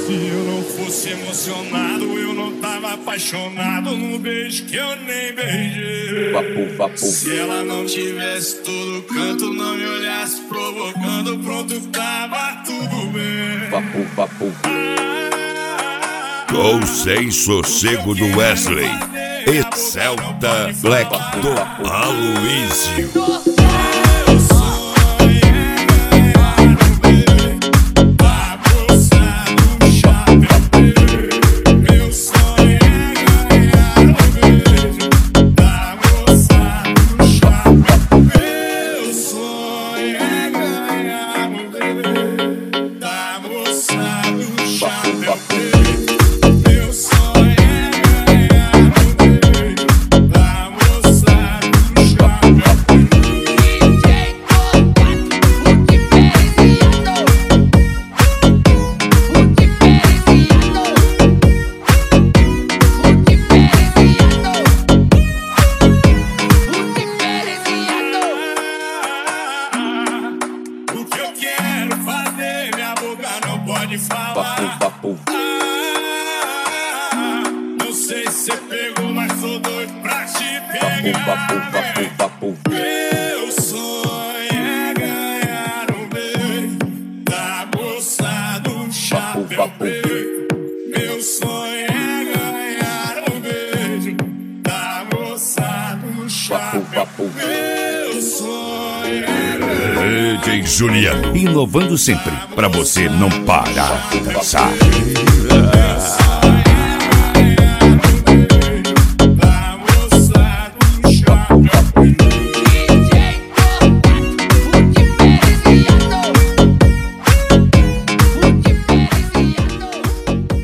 Se eu não fosse emocionado, eu não tava apaixonado num beijo que eu nem beijei. Se ela não tivesse todo canto, não me olhasse provocando, pronto, tava tudo bem. Ou sem sossego do Wesley e Celta Black do Aloysio. Pode falar. Não sei se você pegou, mas sou doido pra te pegar. Meu sonho é ganhar um beijo da moça do chapéu preto. Meu sonho é ganhar um beijo da moça do chapéu preto. Meu sonho é ganhar. DJ Juliano, inovando sempre pra você não parar de dançar.